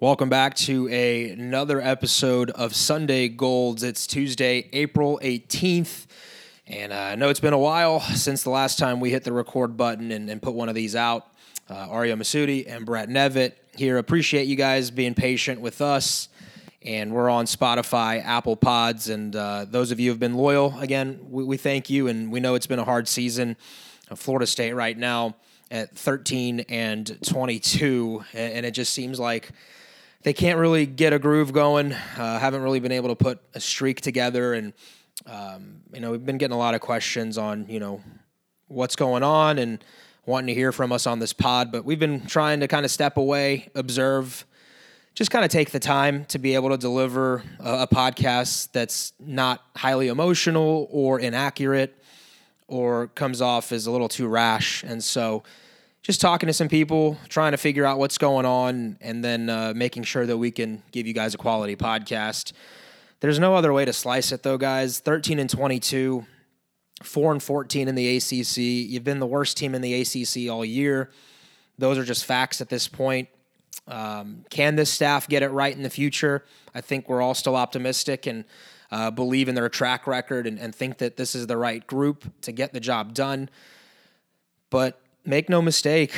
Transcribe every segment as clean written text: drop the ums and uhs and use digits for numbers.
Welcome back to another episode of Sunday Golds. It's Tuesday, April 18th, and I know it's been a while since the last time we hit the record button and put one of these out. Aria Masudi and Brett Nevitt here. Appreciate you guys being patient with us, and we're on Spotify, Apple Pods, and those of you who have been loyal, again, we thank you, and we know it's been a hard season. Florida State right now at 13-22, and it just seems like they can't really get a groove going, haven't really been able to put a streak together, and, we've been getting a lot of questions on, what's going on and wanting to hear from us on this pod, but we've been trying to kind of step away, observe, just kind of take the time to be able to deliver a podcast that's not highly emotional or inaccurate or comes off as a little too rash, and so just talking to some people, trying to figure out what's going on, and then making sure that we can give you guys a quality podcast. There's no other way to slice it, though, guys. 13-22, 4-14 in the ACC. You've been the worst team in the ACC all year. Those are just facts at this point. Can this staff get it right in the future? I think we're all still optimistic and believe in their track record and think that this is the right group to get the job done. But make no mistake,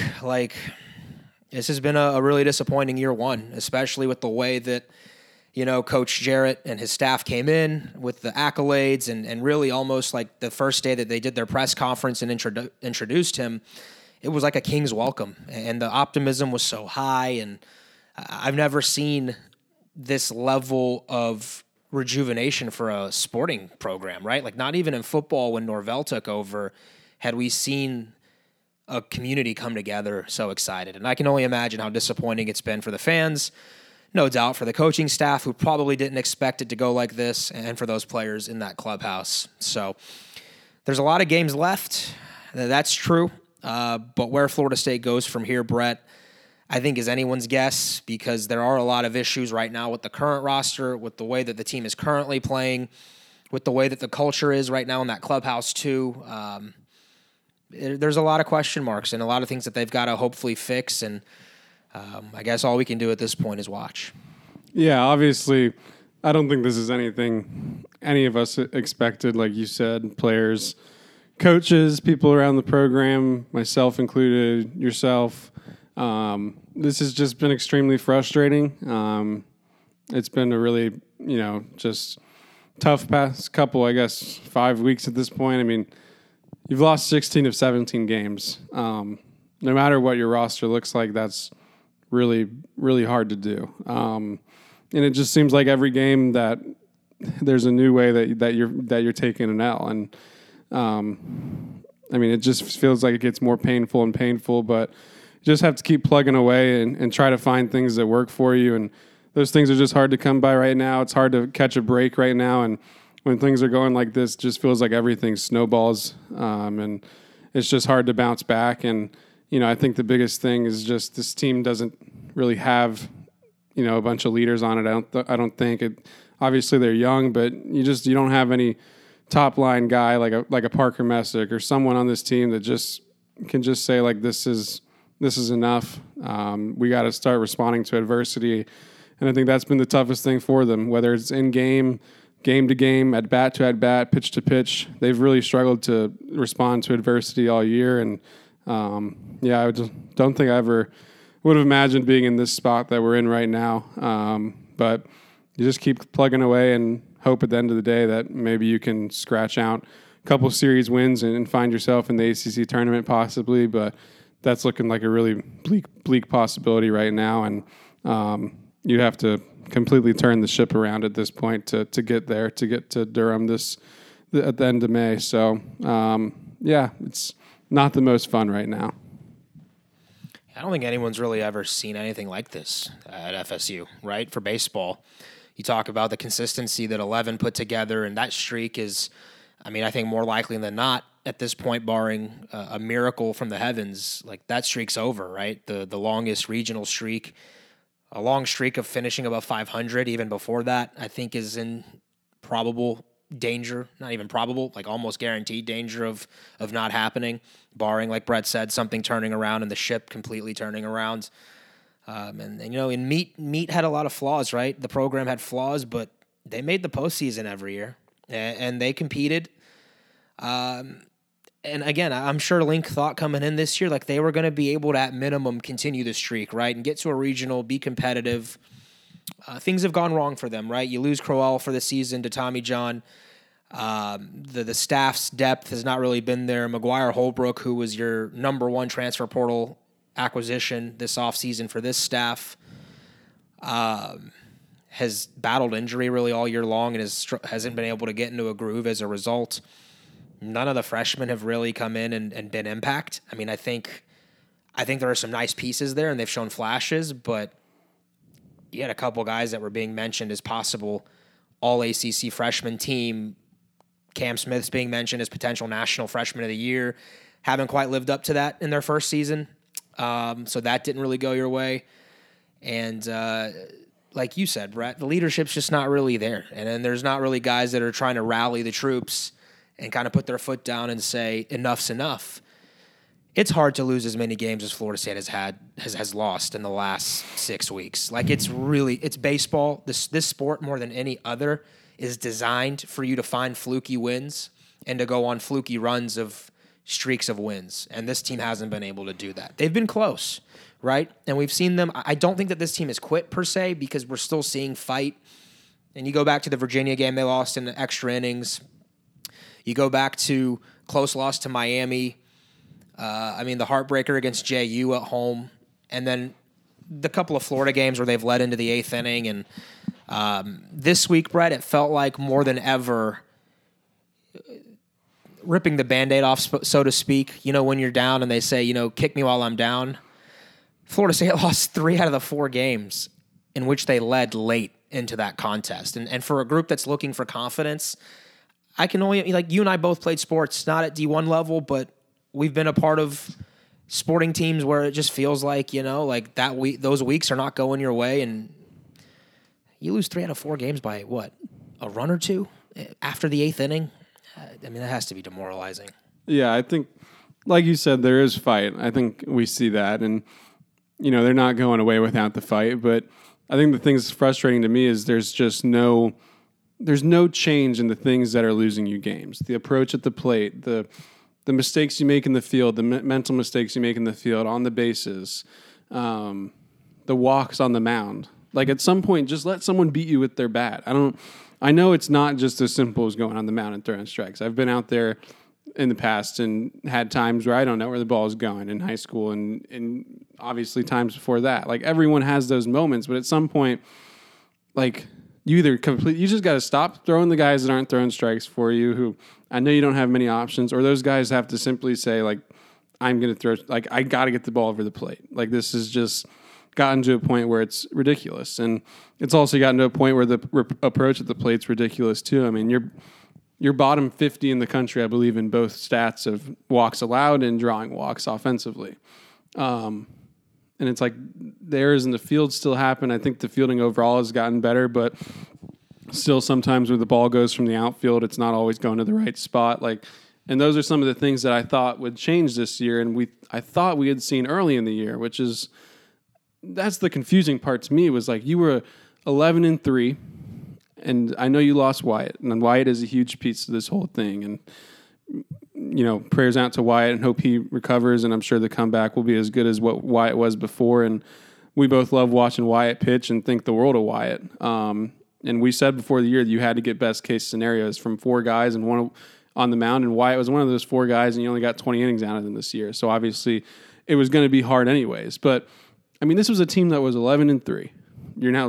this has been a really disappointing year one, especially with the way that, Coach Jarrett and his staff came in with the accolades and really almost like the first day that they did their press conference and introduced him, it was like a king's welcome. And the optimism was so high, and I've never seen this level of rejuvenation for a sporting program, right? Like not even in football when Norvell took over had we seen a community come together so excited. And I can only imagine how disappointing it's been for the fans, no doubt for the coaching staff who probably didn't expect it to go like this, and for those players in that clubhouse. So there's a lot of games left. That's true. But where Florida State goes from here, Brett, I think is anyone's guess, because there are a lot of issues right now with the current roster, with the way that the team is currently playing, with the way that the culture is right now in that clubhouse too. There's a lot of question marks and a lot of things that they've got to hopefully fix, and I guess all we can do at this point is watch. Yeah, obviously, I don't think this is anything any of us expected, like you said, players, coaches, people around the program, myself included, yourself. This has just been extremely frustrating. It's been a really, just tough past couple, 5 weeks at this point. I mean, you've lost 16 of 17 games. No matter what your roster looks like, that's really, really hard to do. And it just seems like every game that there's a new way that you're taking an L. And it just feels like it gets more painful and painful. But you just have to keep plugging away and try to find things that work for you. And those things are just hard to come by right now. It's hard to catch a break right now. And when things are going like this, it just feels like everything snowballs, and it's just hard to bounce back. And, I think the biggest thing is just this team doesn't really have, a bunch of leaders on it. I don't think it. Obviously, they're young, but you don't have any top line guy like a Parker Messick or someone on this team that just can just say like this is enough. We got to start responding to adversity, and I think that's been the toughest thing for them, whether it's in game to game, at bat to at bat, pitch to pitch. They've really struggled to respond to adversity all year. And I just don't think I ever would have imagined being in this spot that we're in right now. But you just keep plugging away and hope at the end of the day that maybe you can scratch out a couple series wins and find yourself in the ACC tournament possibly. But that's looking like a really bleak possibility right now. And you have to completely turn the ship around at this point to get there, to get to Durham at the end of May. So, it's not the most fun right now. I don't think anyone's really ever seen anything like this at FSU, right? For baseball, you talk about the consistency that 11 put together, and that streak is, I think more likely than not at this point, barring a miracle from the heavens, like that streak's over, right? The longest regional streak, a long streak of finishing above 500 even before that, I think is in probable danger, not even probable, like almost guaranteed danger of not happening, barring, like Brett said, something turning around and the ship completely turning around. And Meat had a lot of flaws, right? The program had flaws, but they made the postseason every year, and they competed. And again, I'm sure Link thought coming in this year like they were going to be able to, at minimum, continue the streak, right, and get to a regional, be competitive. Things have gone wrong for them, right? You lose Crowell for the season to Tommy John. The staff's depth has not really been there. McGuire Holbrook, who was your number one transfer portal acquisition this offseason for this staff, has battled injury really all year long and hasn't been able to get into a groove as a result. None of the freshmen have really come in and been impact. I mean, I think there are some nice pieces there, and they've shown flashes, but you had a couple guys that were being mentioned as possible all-ACC freshman team. Cam Smith's being mentioned as potential national freshman of the year. Haven't quite lived up to that in their first season, so that didn't really go your way. And like you said, Brett, the leadership's just not really there. And then there's not really guys that are trying to rally the troops and kind of put their foot down and say, enough's enough. It's hard to lose as many games as Florida State has lost in the last 6 weeks. Like, it's baseball. This sport, more than any other, is designed for you to find fluky wins and to go on fluky runs of streaks of wins. And this team hasn't been able to do that. They've been close, right? And we've seen them. I don't think that this team has quit per se, because we're still seeing fight. And you go back to the Virginia game, they lost in the extra innings. You go back to close loss to Miami. The heartbreaker against JU at home. And then the couple of Florida games where they've led into the 8th inning. And this week, Brett, it felt like more than ever ripping the Band-Aid off, so to speak. You know, when you're down and they say, kick me while I'm down. Florida State lost 3 out of the 4 games in which they led late into that contest. And for a group that's looking for confidence, I can only, like, you and I both played sports, not at D1 level, but we've been a part of sporting teams where it just feels like, those weeks are not going your way, and you lose 3 out of 4 games by what, a run or two after the 8th inning? That has to be demoralizing. Yeah, I think, like you said, there is fight. I think we see that, and they're not going away without the fight. But I think the thing that's frustrating to me is there's no change in the things that are losing you games. The approach at the plate, the mistakes you make in the field, the mental mistakes you make in the field, on the bases, the walks on the mound. Like, at some point, just let someone beat you with their bat. I know it's not just as simple as going on the mound and throwing strikes. I've been out there in the past and had times where I don't know where the ball is going in high school and obviously times before that. Like, everyone has those moments, but at some point, like, you just got to stop throwing the guys that aren't throwing strikes for you, who I know you don't have many options, or those guys have to simply say, like, I'm going to throw, like, I got to get the ball over the plate. Like, this has just gotten to a point where it's ridiculous. And it's also gotten to a point where the approach at the plate's ridiculous too. I mean, you're bottom 50 in the country, I believe, in both stats of walks allowed and drawing walks offensively. And it's like the errors in the field still happen. I think the fielding overall has gotten better, but still sometimes when the ball goes from the outfield, it's not always going to the right spot. And those are some of the things that I thought would change this year, and I thought we had seen early in the year, that's the confusing part to me, was like, you were 11-3, and I know you lost Wyatt, and Wyatt is a huge piece to this whole thing. And prayers out to Wyatt and hope he recovers, and I'm sure the comeback will be as good as what Wyatt was before. And we both love watching Wyatt pitch and think the world of Wyatt. And we said before the year that you had to get best case scenarios from 4 guys and one on the mound, and Wyatt was one of those 4 guys, and you only got 20 innings out of them this year. So obviously it was going to be hard anyways. But I mean, this was a team that was 11-3. You're now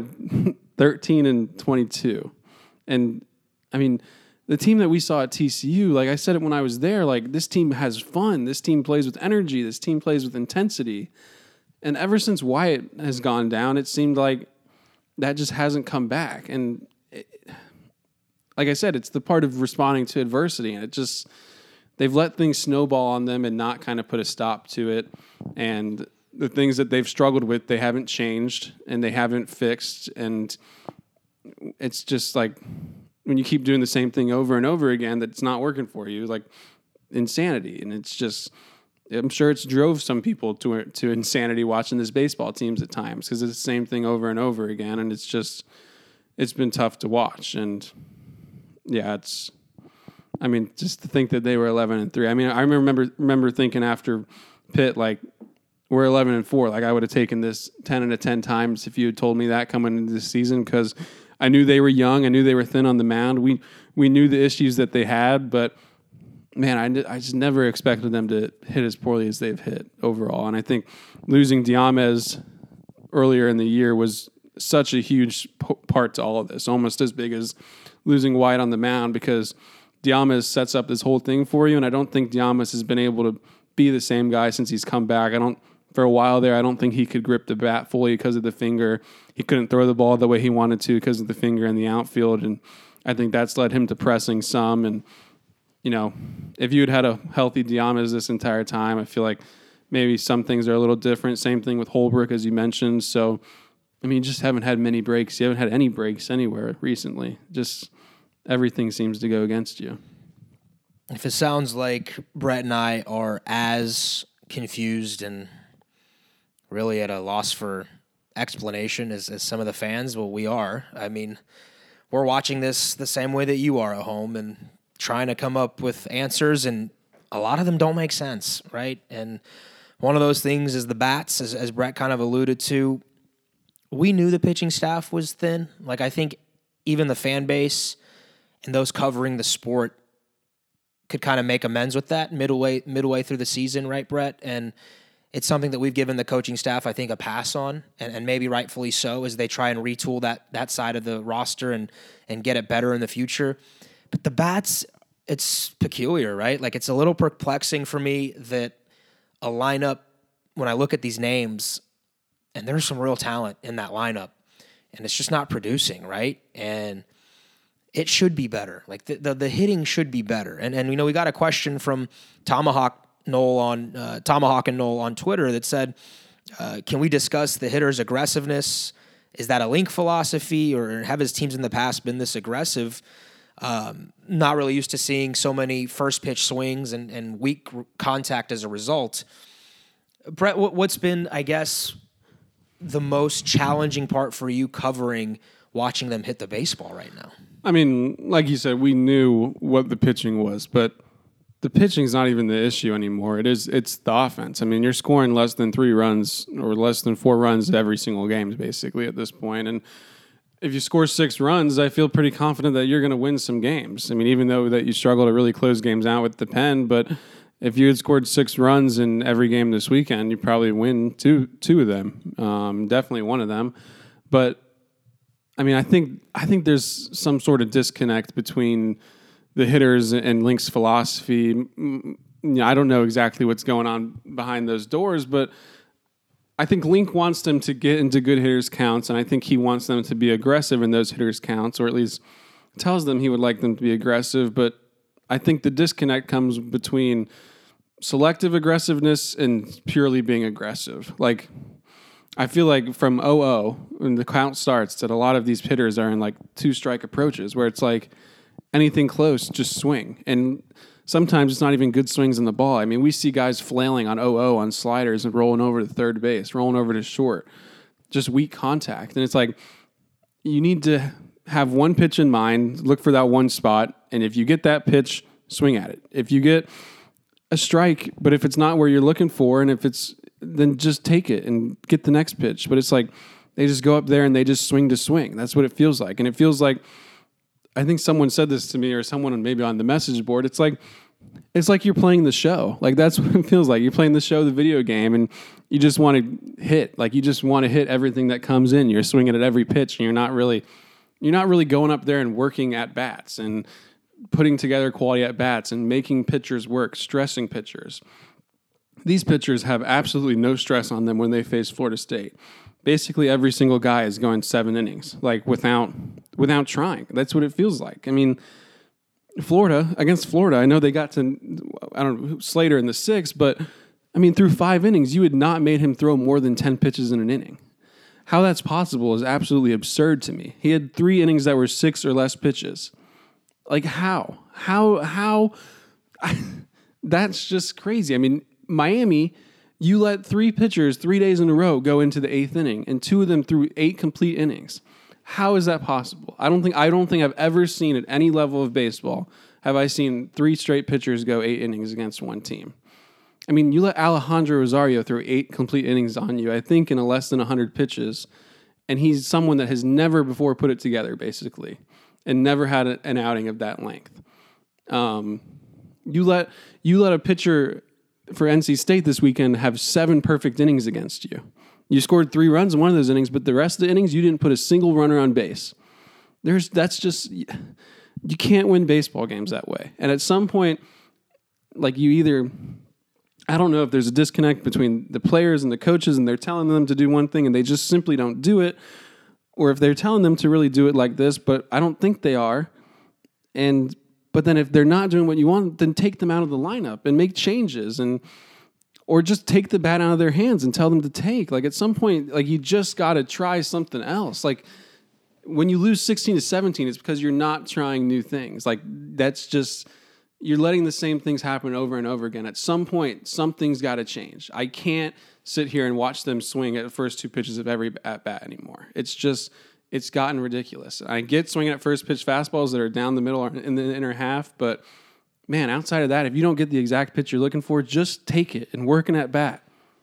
13-22. And I mean, the team that we saw at TCU, like I said it when I was there, like, this team has fun. This team plays with energy. This team plays with intensity. And ever since Wyatt has gone down, it seemed like that just hasn't come back. And like I said, it's the part of responding to adversity. And they've let things snowball on them and not kind of put a stop to it. And the things that they've struggled with, they haven't changed and they haven't fixed. And it's just like, when you keep doing the same thing over and over again, that's not working for you, like insanity. And it's just, I'm sure it's drove some people to insanity watching this baseball teams at times because it's the same thing over and over again, and it's been tough to watch. And yeah, just to think that they were 11-3. I mean, I remember thinking after Pitt, like, we're 11-4. Like, I would have taken this 10 out of 10 times if you had told me that coming into this season, because I knew they were young. I knew they were thin on the mound. We knew the issues that they had, but man, I just never expected them to hit as poorly as they've hit overall. And I think losing Diamez earlier in the year was such a huge part to all of this, almost as big as losing White on the mound, because Diamez sets up this whole thing for you, and I don't think Diamez has been able to be the same guy since he's come back. For a while there, I don't think he could grip the bat fully because of the finger. He couldn't throw the ball the way he wanted to because of the finger in the outfield, and I think that's led him to pressing some. And, you know, if you had a healthy Diamez this entire time, I feel like maybe some things are a little different. Same thing with Holbrook, as you mentioned. So, I mean, you just haven't had many breaks. You haven't had any breaks anywhere recently. Just everything seems to go against you. If it sounds like Brett and I are as confused and really at a loss for explanation as some of the fans, well, we are. I mean, we're watching this the same way that you are at home and trying to come up with answers, and a lot of them don't make sense, right? And one of those things is the bats, as Brett kind of alluded to. We knew the pitching staff was thin. Like, I think even the fan base and those covering the sport could kind of make amends with that midway through the season, right, Brett? And it's something that we've given the coaching staff, I think, a pass on, and maybe rightfully so, as they try and retool that side of the roster and get it better in the future. But the bats, it's peculiar, right? Like, it's a little perplexing for me that a lineup, when I look at these names, and there's some real talent in that lineup, and it's just not producing, right? And it should be better. Like, the hitting should be better. And you know, we got a question from Tomahawk and Noel on Twitter that said, can we discuss the hitter's aggressiveness? Is that a Link philosophy, or have his teams in the past been this aggressive? Not really used to seeing so many first pitch swings and weak contact as a result. Brett, what's been, I guess, the most challenging part for you watching them hit the baseball right now? I mean, like you said, we knew what the pitching was, but the pitching's not even the issue anymore. It's the offense. I mean, you're scoring less than 3 runs or less than 4 runs every single game, basically, at this point. And if you score 6 runs, I feel pretty confident that you're going to win some games. I mean, even though that you struggle to really close games out with the pen, but if you had scored 6 runs in every game this weekend, you probably win two of them, definitely one of them. But I mean, I think there's some sort of disconnect between the hitters and Link's philosophy. I don't know exactly what's going on behind those doors, but I think Link wants them to get into good hitters counts, and I think he wants them to be aggressive in those hitters counts, or at least tells them he would like them to be aggressive. But I think the disconnect comes between selective aggressiveness and purely being aggressive. Like, I feel like from 0-0, when the count starts, that a lot of these hitters are in like 2-strike approaches where it's like anything close, just swing. And sometimes it's not even good swings on the ball. I mean, we see guys flailing on 0-0 on sliders and rolling over to third base, rolling over to short, just weak contact. And it's like, you need to have one pitch in mind, look for that one spot, and if you get that pitch, swing at it. If you get a strike, but if it's not where you're looking for, and if it's, then just take it and get the next pitch. But it's like they just go up there and they just swing to swing. That's what it feels like. And it feels like, I think someone said this to me, or someone maybe on the message board, it's like you're playing the show. Like, that's what it feels like. You're playing the show, the video game, and you just want to hit. Like, you just want to hit everything that comes in. You're swinging at every pitch, and you're not really going up there and working at bats and putting together quality at bats and making pitchers work, stressing pitchers. These pitchers have absolutely no stress on them when they face Florida State. Basically, every single guy is going 7 innings, like without trying. That's what it feels like. I mean, against Florida, I know they got to, Slater in the 6th, but I mean, through 5 innings, you had not made him throw more than 10 pitches in an inning. How that's possible is absolutely absurd to me. He had 3 innings that were 6 or less pitches. Like, how? That's just crazy. I mean, Miami, you let 3 pitchers 3 days in a row go into the 8th inning, and 2 of them threw 8 complete innings. How is that possible? I don't think I've ever seen at any level of baseball have I seen 3 straight pitchers go 8 innings against one team. I mean, you let Alejandro Rosario throw 8 complete innings on you, I think, in less than 100 pitches, and he's someone that has never before put it together, basically, and never had an outing of that length. You let a pitcher for NC State this weekend have 7 perfect innings against you. You scored 3 runs in one of those innings, but the rest of the innings, you didn't put a single runner on base. That's just, you can't win baseball games that way. And at some point, like you either, I don't know if there's a disconnect between the players and the coaches and they're telling them to do one thing and they just simply don't do it, or if they're telling them to really do it like this, but I don't think they are. But then if they're not doing what you want, then take them out of the lineup and make changes, or just take the bat out of their hands and tell them to take. Like at some point, like you just got to try something else. Like when you lose 16-17, it's because you're not trying new things. Like that's just, you're letting the same things happen over and over again. At some point, something's got to change. I can't sit here and watch them swing at the first 2 pitches of every at-bat anymore. It's gotten ridiculous. I get swinging at first pitch fastballs that are down the middle or in the inner half, but man, outside of that, if you don't get the exact pitch you're looking for, just take it and work an at bat,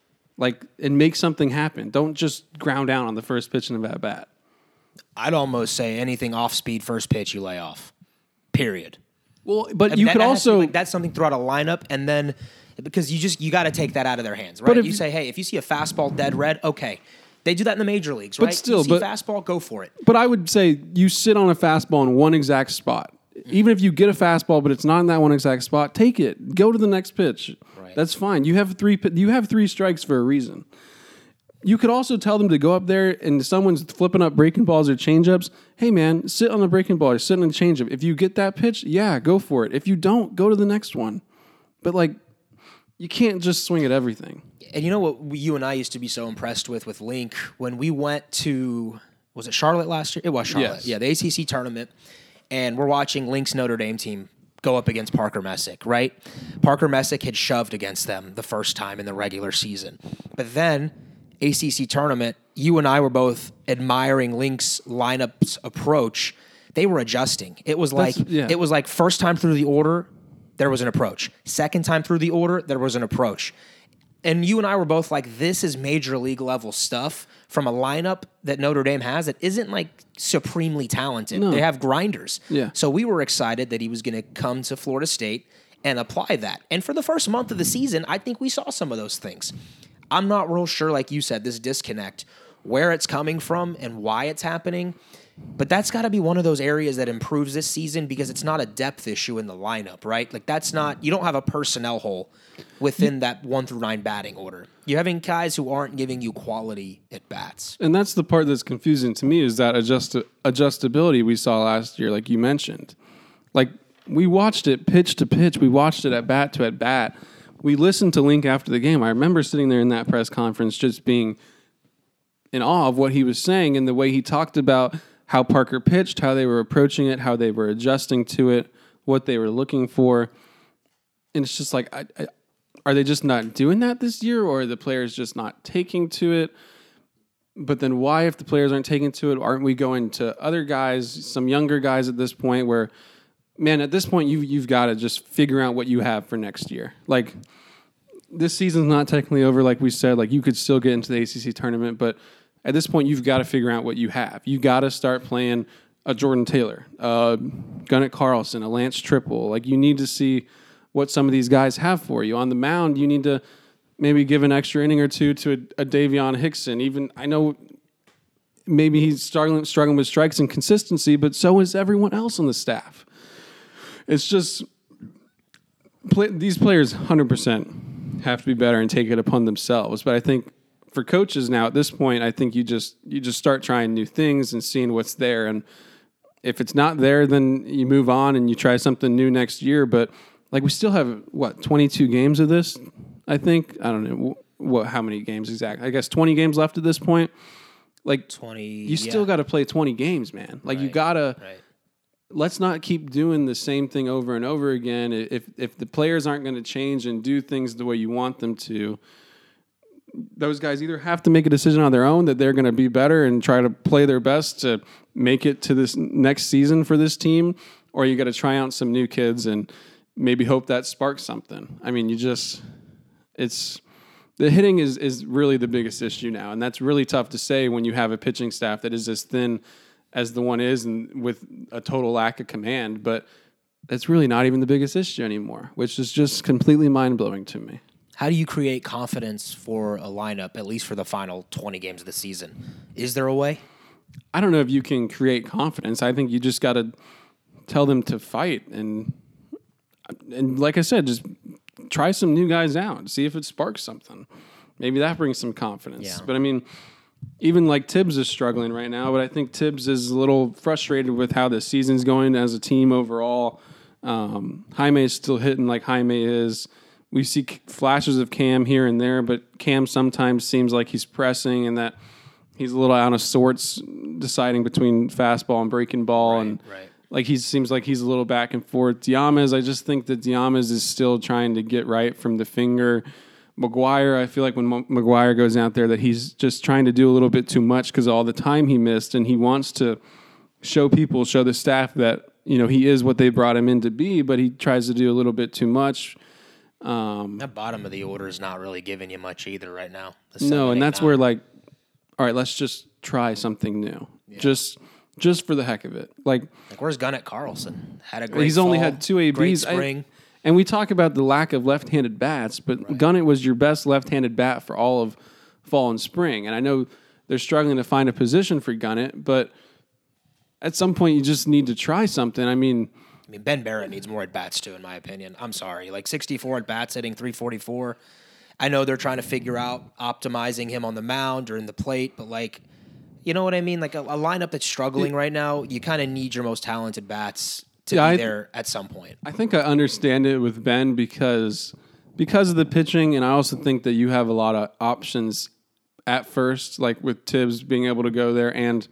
and make something happen. Don't just ground down on the first pitch in the at bat. I'd almost say anything off speed first pitch you lay off. Period. Well, but you could also that's something throughout a lineup, and then because you got to take that out of their hands, right? You say, hey, if you see a fastball dead red, okay. They do that in the major leagues, right? But still, you see fastball, go for it. But I would say you sit on a fastball in one exact spot. Even if you get a fastball, but it's not in that one exact spot, take it. Go to the next pitch. Right. That's fine. You have 3 strikes for a reason. You could also tell them to go up there and someone's flipping up breaking balls or changeups. Hey, man, sit on the breaking ball or sit on the changeup. If you get that pitch, yeah, go for it. If you don't, go to the next one. But, you can't just swing at everything. And you know what you and I used to be so impressed with Link when we went to, was it Charlotte last year? It was Charlotte. Yes. Yeah, the ACC tournament. And we're watching Link's Notre Dame team go up against Parker Messick, right? Parker Messick had shoved against them the first time in the regular season. But then, ACC tournament, you and I were both admiring Link's lineup's approach. They were adjusting. It was like first time through the order, there was an approach. Second time through the order, there was an approach. And you and I were both like, this is major league level stuff from a lineup that Notre Dame has that isn't supremely talented. No. They have grinders. Yeah. So we were excited that he was going to come to Florida State and apply that. And for the first month of the season, I think we saw some of those things. I'm not real sure, like you said, this disconnect, where it's coming from and why it's happening. But that's got to be one of those areas that improves this season because it's not a depth issue in the lineup, right? That's not, you don't have a personnel hole within that 1 through 9 batting order. You're having guys who aren't giving you quality at bats. And that's the part that's confusing to me is that adjustability we saw last year, like you mentioned. We watched it pitch to pitch. We watched it at bat to at bat. We listened to Link after the game. I remember sitting there in that press conference just being in awe of what he was saying and the way he talked about how Parker pitched, how they were approaching it, how they were adjusting to it, what they were looking for. And it's just are they just not doing that this year, or are the players just not taking to it? But then why, if the players aren't taking to it, aren't we going to other guys, some younger guys at this point where, man, at this point you've got to just figure out what you have for next year. This season's not technically over, like we said. You could still get into the ACC tournament, but at this point, you've got to figure out what you have. You got to start playing a Jordan Taylor, Gunnar Carlson, a Lance Triple. You need to see what some of these guys have for you. On the mound, you need to maybe give an extra inning or two to a Davion Hickson. Even, I know maybe he's struggling with strikes and consistency, but so is everyone else on the staff. It's just, these players 100% have to be better and take it upon themselves. But I think for coaches now at this point, I think you just start trying new things and seeing what's there. And if it's not there, then you move on and you try something new next year. But we still have 22 games of this. I think I don't know how many games exactly. I guess 20 games left at this point. 20. You still got to play 20 games, man. Right, you gotta. Right. let's not keep doing the same thing over and over again. If the players aren't going to change and do things the way you want them to, those guys either have to make a decision on their own that they're going to be better and try to play their best to make it to this next season for this team, or you got to try out some new kids and maybe hope that sparks something. I mean, the hitting is really the biggest issue now, and that's really tough to say when you have a pitching staff that is as thin as the one is and with a total lack of command, but that's really not even the biggest issue anymore, which is just completely mind-blowing to me. How do you create confidence for a lineup, at least for the final 20 games of the season? Is there a way? I don't know if you can create confidence. I think you just got to tell them to fight. And like I said, just try some new guys out. See if it sparks something. Maybe that brings some confidence. Yeah. But, I mean, even like Tibbs is struggling right now, but I think Tibbs is a little frustrated with how the season's going as a team overall. Jaime is still hitting like Jaime is. We see flashes of Cam here and there, but Cam sometimes seems like he's pressing and that he's a little out of sorts deciding between fastball and breaking ball. Right. Like he seems like he's a little back and forth. Diamez, I just think that Diamez is still trying to get right from the finger. McGuire, I feel like when McGuire goes out there that he's just trying to do a little bit too much because of all the time he missed, and he wants to show the staff that, you know, he is what they brought him in to be, but he tries to do a little bit too much. That bottom of the order is not really giving you much either right now. No, and that's where, like, all right, let's just try something new. Yeah. Just for the heck of it. Like where's Gunnett Carlson? Had a great He's fall, only had 2 ABs. Great spring. And we talk about the lack of left-handed bats, but Gunnett was your best left-handed bat for all of fall and spring. And I know they're struggling to find a position for Gunnett, but at some point you just need to try something. I mean, Ben Barrett needs more at-bats, too, in my opinion. I'm sorry. Like, 64 at-bats, hitting 344. I know they're trying to figure out optimizing him on the mound or in the plate, but, like, you know what I mean? Like, a lineup that's struggling right now, you kind of need your most talented bats to be there at some point. I think I understand it with Ben because of the pitching, and I also think that you have a lot of options at first, like with Tibbs being able to go there. And,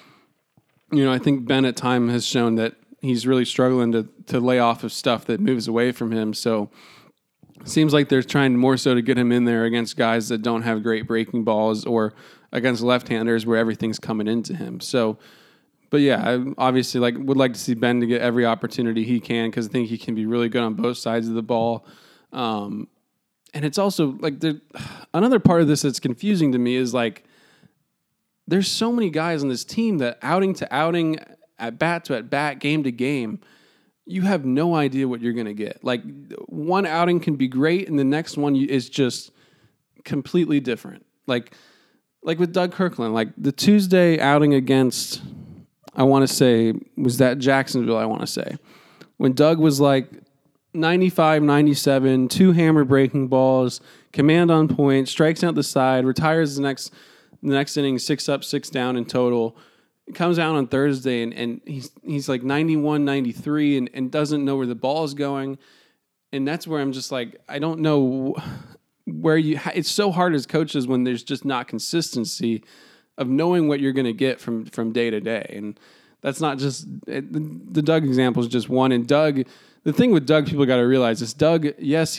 you know, I think Ben at time has shown that he's really struggling to lay off of stuff that moves away from him. So it seems like they're trying more so to get him in there against guys that don't have great breaking balls or against left-handers where everything's coming into him. So, but yeah, I obviously would like to see Ben to get every opportunity he can because I think he can be really good on both sides of the ball. And it's also like another part of this that's confusing to me is like there's so many guys on this team that outing to outing, at bat to at bat, game to game, you have no idea what you're going to get. Like one outing can be great, and the next one is just completely different. Like with Doug Kirkland, like the Tuesday outing against, I want to say, was that Jacksonville, I want to say. When Doug was like 95, 97, 2 hammer breaking balls, command on point, strikes out the side, retires the next inning, 6 up, 6 down in total. It comes out on Thursday, and he's like 91, 93, and doesn't know where the ball is going. And that's where I'm just like, I don't know where it's so hard as coaches when there's just not consistency of knowing what you're going to get from day to day. And that's not just, the Doug example is just one. And Doug, the thing with Doug, people got to realize is Doug, yes,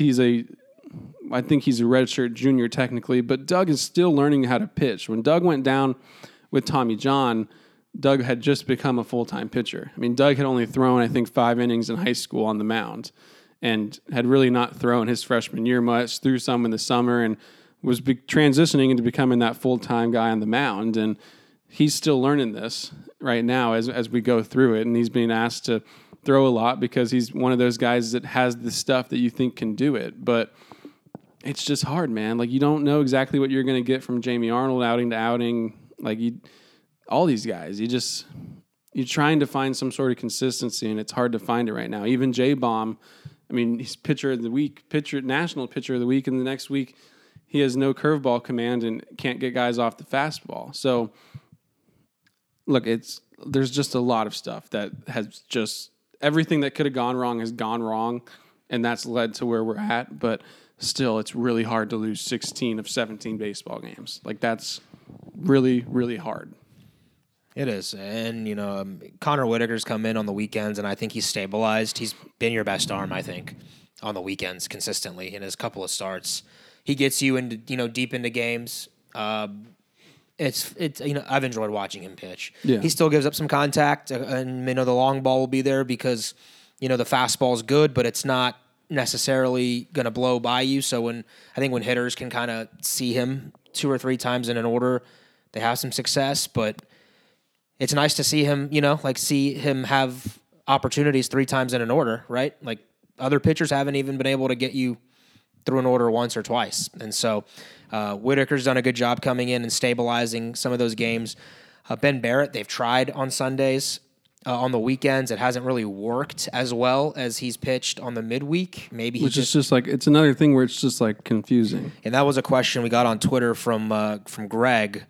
I think he's a redshirt junior technically, but Doug is still learning how to pitch. When Doug went down with Tommy John, Doug had just become a full-time pitcher. I mean, Doug had only thrown, I think, 5 innings in high school on the mound and had really not thrown his freshman year much, threw some in the summer, and was transitioning into becoming that full-time guy on the mound. And he's still learning this right now as we go through it, and he's being asked to throw a lot because he's one of those guys that has the stuff that you think can do it. But it's just hard, man. Like, you don't know exactly what you're going to get from Jamie Arnold outing to outing. Like, all these guys, you're trying to find some sort of consistency, and it's hard to find it right now. Even J-Bomb, I mean, he's pitcher of the week, national pitcher of the week, and the next week he has no curveball command and can't get guys off the fastball. So, look, there's just a lot of stuff that has just everything that could have gone wrong has gone wrong, and that's led to where we're at. But still, it's really hard to lose 16 of 17 baseball games. Like, that's really, really hard. It is. And, Connor Whitaker's come in on the weekends, and I think he's stabilized. He's been your best arm, I think, on the weekends consistently in his couple of starts. He gets you into, deep into games. I've enjoyed watching him pitch. Yeah. He still gives up some contact, and, the long ball will be there because, the fastball is good, but it's not necessarily going to blow by you. So when hitters can kind of see him 2 or 3 times in an order, they have some success, but it's nice to see him, see him have opportunities 3 times in an order, right? Like other pitchers haven't even been able to get you through an order once or twice. And so Whitaker's done a good job coming in and stabilizing some of those games. Ben Barrett, they've tried on Sundays. On the weekends, it hasn't really worked as well as he's pitched on the midweek. Maybe Which is just like, it's another thing where it's just like confusing. And that was a question we got on Twitter from Greg,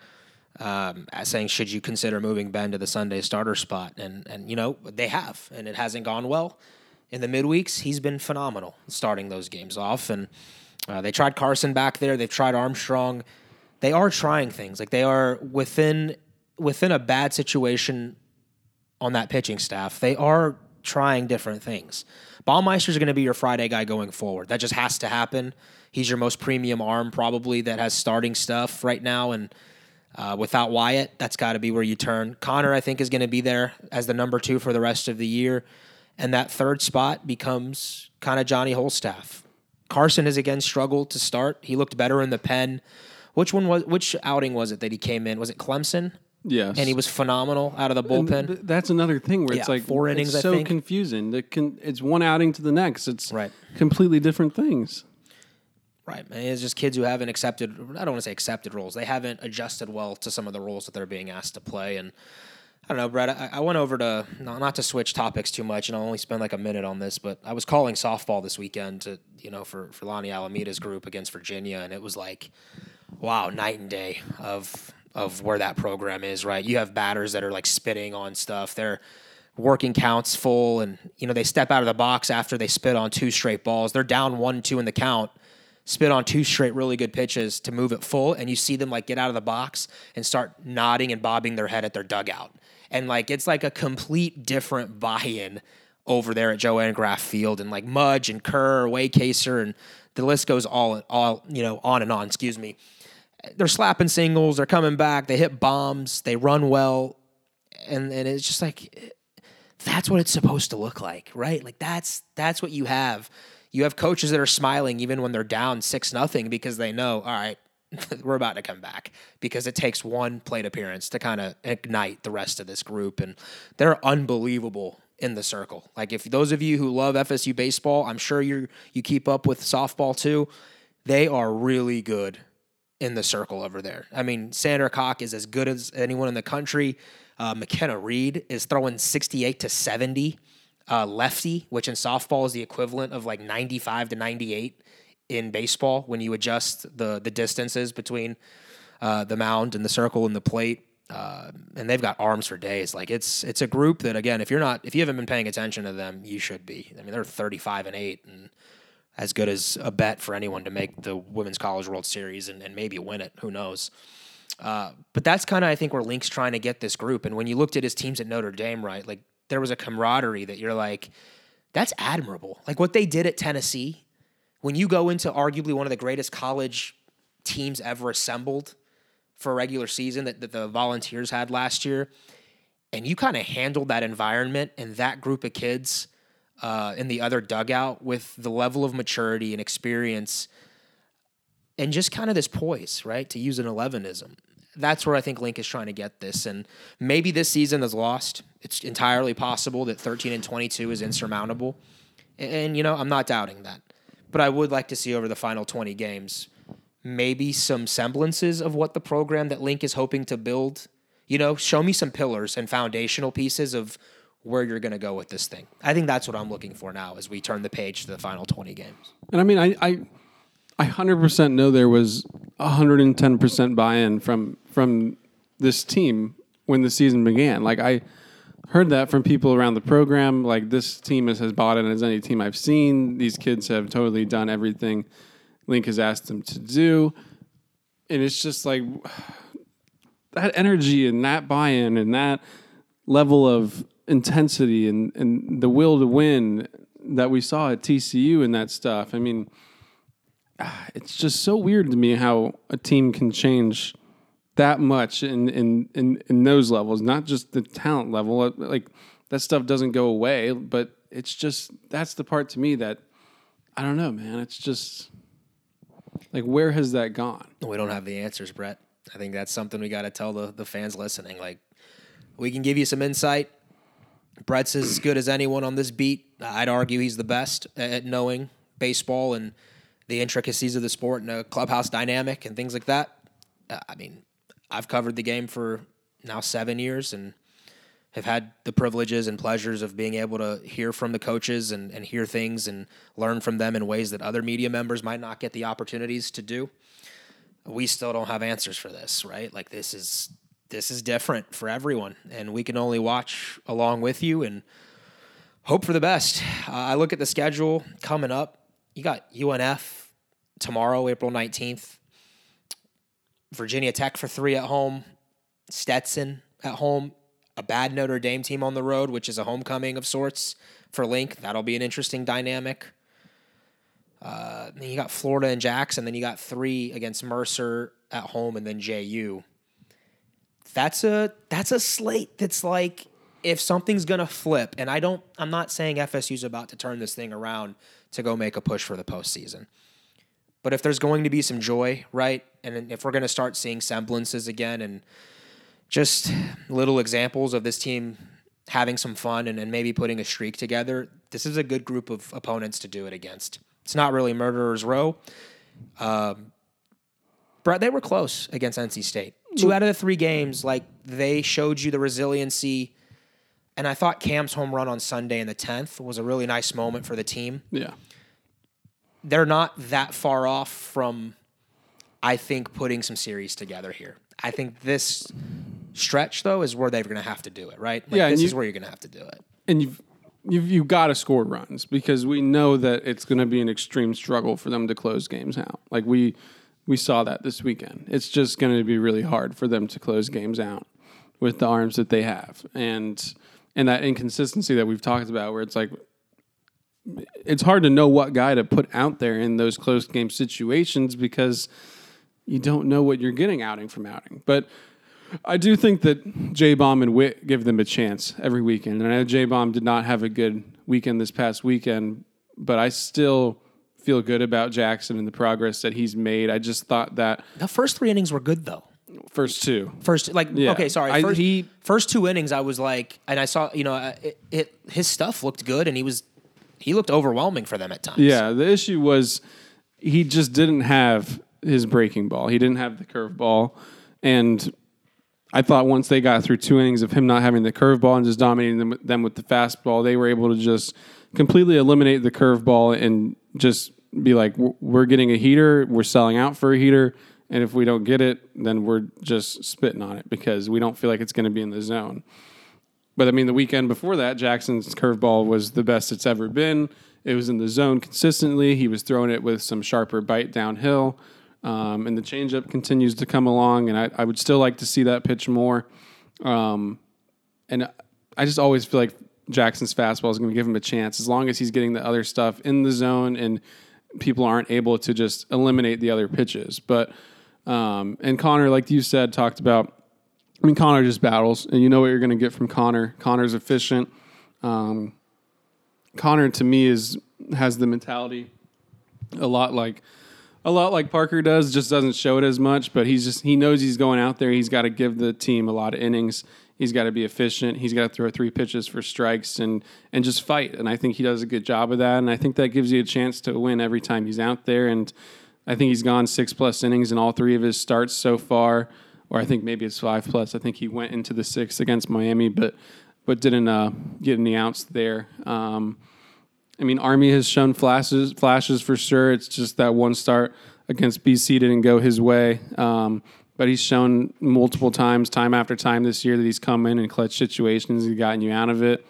saying, should you consider moving Ben to the Sunday starter spot? And they have, and it hasn't gone well. In the midweeks, he's been phenomenal starting those games off. And they tried Carson back there. They've tried Armstrong. They are trying things. Like they are within a bad situation on that pitching staff. They are trying different things. Baumeister's going to be your Friday guy going forward. That just has to happen. He's your most premium arm probably that has starting stuff right now. And without Wyatt, that's got to be where you turn. Connor, I think, is going to be there as the number 2 for the rest of the year. And that third spot becomes kind of Johnny Holstaff. Carson has again struggled to start. He looked better in the pen. Which outing was it that he came in? Was it Clemson? Yes. And he was phenomenal out of the bullpen. And that's another thing where it's like 4 innings, it's so confusing. It's one outing to the next. It's completely different things. Right. And it's just kids who haven't accepted, I don't want to say accepted roles. They haven't adjusted well to some of the roles that they're being asked to play. And I don't know, Brett, I went over to, not to switch topics too much, and I'll only spend like a minute on this, but I was calling softball this weekend to, for Lonnie Alameda's group against Virginia, and it was like, wow, night and day of where that program is, right? You have batters that are like spitting on stuff. They're working counts full, and, they step out of the box after they spit on 2 straight balls. They're down 1-2 in the count, spit on 2 straight really good pitches to move it full, and you see them like get out of the box and start nodding and bobbing their head at their dugout. And like it's like a complete different buy-in over there at Joe Engraff Field, and like Mudge and Kerr, Waycaser, and the list goes all on and on. Excuse me. They're slapping singles, they're coming back, they hit bombs, they run well, and it's just like that's what it's supposed to look like, right? Like that's what you have. You have coaches that are smiling even when they're down 6-0 because they know, all right, we're about to come back, because it takes one plate appearance to kind of ignite the rest of this group. And they're unbelievable in the circle. Like if those of you who love FSU baseball, I'm sure you keep up with softball too. They are really good in the circle over there. I mean, Sandra Koch is as good as anyone in the country. McKenna Reed is throwing 68 to 70 lefty, which in softball is the equivalent of like 95 to 98 in baseball when you adjust the distances between the mound and the circle and the plate. And they've got arms for days. Like it's a group that, again, if you haven't been paying attention to them, you should be. I mean, they're 35-8 and as good as a bet for anyone to make the Women's College World Series and maybe win it. Who knows? But that's kind of, I think, where Link's trying to get this group. And when you looked at his teams at Notre Dame, right, like there was a camaraderie that you're like, that's admirable. Like what they did at Tennessee, when you go into arguably one of the greatest college teams ever assembled for a regular season that the Volunteers had last year, and you kind of handled that environment and that group of kids in the other dugout with the level of maturity and experience and just kind of this poise, right, to use an 11ism. That's where I think Link is trying to get this. And maybe this season is lost. It's entirely possible that 13-22 is insurmountable. And, I'm not doubting that. But I would like to see over the final 20 games maybe some semblances of what the program that Link is hoping to build. Show me some pillars and foundational pieces of where you're going to go with this thing. I think that's what I'm looking for now as we turn the page to the final 20 games. And I mean, I 100% know there was 110% buy-in from this team when the season began. Like I heard that from people around the program. Like this team is as bought in as any team I've seen. These kids have totally done everything Link has asked them to do. And it's just like that energy and that buy-in and that level of intensity and the will to win that we saw at TCU and that stuff. I mean, it's just so weird to me how a team can change that much in those levels, not just the talent level. Like, that stuff doesn't go away, but it's just, that's the part to me that, I don't know, man. It's just, like, where has that gone? We don't have the answers, Brett. I think that's something we got to tell the fans listening. Like, we can give you some insight. Brett's as good as anyone on this beat. I'd argue he's the best at knowing baseball and the intricacies of the sport and a clubhouse dynamic and things like that. I mean, I've covered the game for now 7 years and have had the privileges and pleasures of being able to hear from the coaches and hear things and learn from them in ways that other media members might not get the opportunities to do. We still don't have answers for this, right? Like, this is different for everyone, and we can only watch along with you and hope for the best. I look at the schedule coming up. You got UNF tomorrow, April 19th. Virginia Tech for 3 at home. Stetson at home. A bad Notre Dame team on the road, which is a homecoming of sorts for Link. That'll be an interesting dynamic. Then you got Florida and Jackson. Then you got 3 against Mercer at home, and then JU. That's a slate that's like, if something's gonna flip, and I'm not saying FSU's about to turn this thing around to go make a push for the postseason. But if there's going to be some joy, right, and if we're going to start seeing semblances again and just little examples of this team having some fun and maybe putting a streak together, this is a good group of opponents to do it against. It's not really murderer's row. Brett, they were close against NC State. 2 out of the 3 games, like, they showed you the resiliency. And I thought Cam's home run on Sunday in the 10th was a really nice moment for the team. Yeah. They're not that far off from, I think, putting some series together here. I think this stretch, though, is where they're going to have to do it, right? Like, this is where you're going to have to do it. And you've got to score runs, because we know that it's going to be an extreme struggle for them to close games out. Like, we saw that this weekend. It's just going to be really hard for them to close games out with the arms that they have. And that inconsistency that we've talked about, where it's like, it's hard to know what guy to put out there in those close game situations, because you don't know what you're getting outing from outing. But I do think that J-Bomb and Witt give them a chance every weekend. And I know J-Bomb did not have a good weekend this past weekend, but I still feel good about Jackson and the progress that he's made. I just thought that the first 3 innings were good, though. First 2. Okay, sorry. First 2 innings, I was like, and I saw, his stuff looked good, and he looked overwhelming for them at times. Yeah, the issue was he just didn't have his breaking ball. He didn't have the curveball, and I thought once they got through 2 innings of him not having the curveball and just dominating them with the fastball, they were able to just completely eliminate the curveball and just be like, we're getting a heater, we're selling out for a heater, and if we don't get it, then we're just spitting on it because we don't feel like it's going to be in the zone. But, I mean, the weekend before that, Jackson's curveball was the best it's ever been. It was in the zone consistently. He was throwing it with some sharper bite downhill. And the changeup continues to come along, and I would still like to see that pitch more. And I just always feel like Jackson's fastball is going to give him a chance as long as he's getting the other stuff in the zone and people aren't able to just eliminate the other pitches. But and Connor, like you said, talked about, I mean, Connor just battles, and you know what you're going to get from Connor. Connor's efficient. Connor, to me, has the mentality a lot like Parker does, just doesn't show it as much, but he knows he's going out there. He's got to give the team a lot of innings. He's got to be efficient. He's got to throw 3 pitches for strikes and just fight. And I think he does a good job of that. And I think that gives you a chance to win every time he's out there. And I think he's gone 6+ innings in all 3 of his starts so far, or I think maybe it's 5+. I think he went into the 6th against Miami, but didn't get any outs there. I mean, Army has shown flashes for sure. It's just that one start against BC didn't go his way. But he's shown multiple times, time after time this year, that he's come in clutch situations and gotten you out of it.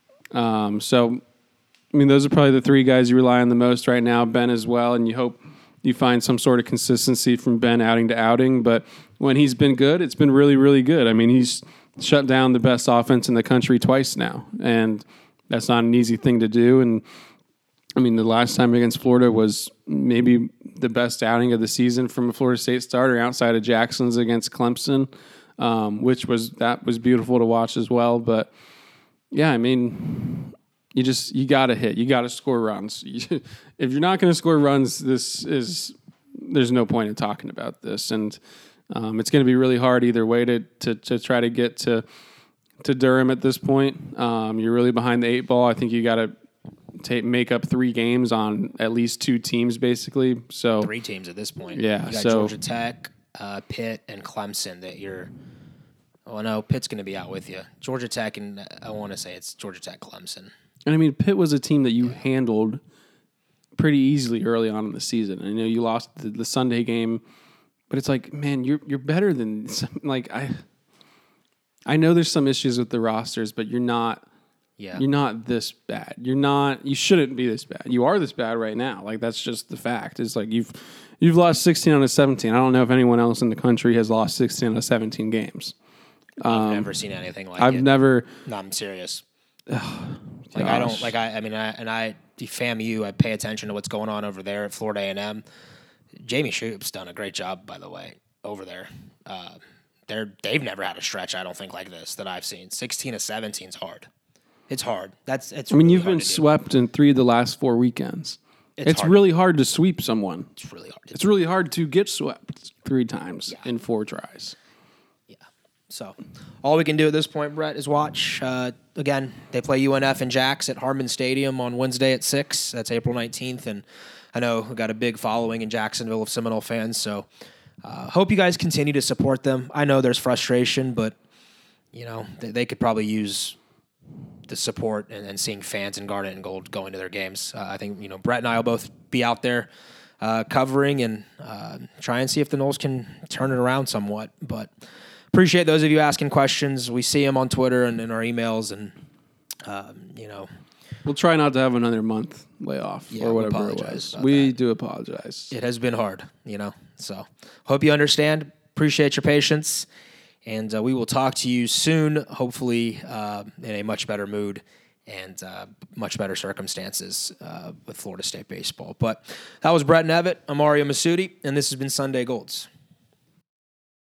So, I mean, those are probably the 3 guys you rely on the most right now. Ben as well, and you hope you find some sort of consistency from Ben outing to outing. But when he's been good, it's been really, really good. I mean, he's shut down the best offense in the country twice now, and that's not an easy thing to do. And I mean, the last time against Florida was maybe the best outing of the season from a Florida State starter outside of Jackson's against Clemson, which was beautiful to watch as well. But yeah, I mean, you got to hit. You got to score runs. If you're not going to score runs, there's no point in talking about this. And it's going to be really hard either way to try to get to Durham at this point. You're really behind the 8 ball. I think you got to make up 3 games on at least 2 teams, basically. So 3 teams at this point. Yeah. You got so Georgia Tech, Pitt, and Clemson that you're. Oh no, Pitt's going to be out with you. Georgia Tech, and I want to say it's Georgia Tech, Clemson. And I mean, Pitt was a team that you handled pretty easily early on in the season. And, you lost the Sunday game, but it's like, man, you're better than like I know there's some issues with the rosters, but you're not. Yeah. You're not this bad. You shouldn't be this bad. You are this bad right now. Like, that's just the fact. It's like you've lost 16 out of 17. I don't know if anyone else in the country has lost 16 out of 17 games. I've never seen anything like it. I've never. No, I'm serious. Like, I don't like. I FAMU. I pay attention to what's going on over there at Florida A&M. Jamie Shoop's done a great job, by the way, over there. They've never had a stretch, I don't think, like this that I've seen. 16 of 17 is hard. It's hard. It's. I mean, really you've been swept in 3 of the last 4 weekends. It's really hard to sweep someone. It's really hard. It's really hard to get swept 3 times in 4 tries. Yeah. So all we can do at this point, Brett, is watch. Again, they play UNF and Jacks at Harmon Stadium on Wednesday at 6. That's April 19th. And I know we've got a big following in Jacksonville of Seminole fans. So hope you guys continue to support them. I know there's frustration, but, they could probably use the support and seeing fans in Garnet and Gold going to their games. I think, Brett and I will both be out there covering and try and see if the Noles can turn it around somewhat. But appreciate those of you asking questions. We see them on Twitter and in our emails, and, We'll try not to have another month layoff or whatever it was. We do apologize. It has been hard, So hope you understand. Appreciate your patience. And we will talk to you soon, hopefully in a much better mood and much better circumstances with Florida State baseball. But that was Brett Nevitt. I'm Mario Masudi, and this has been Sunday Golds.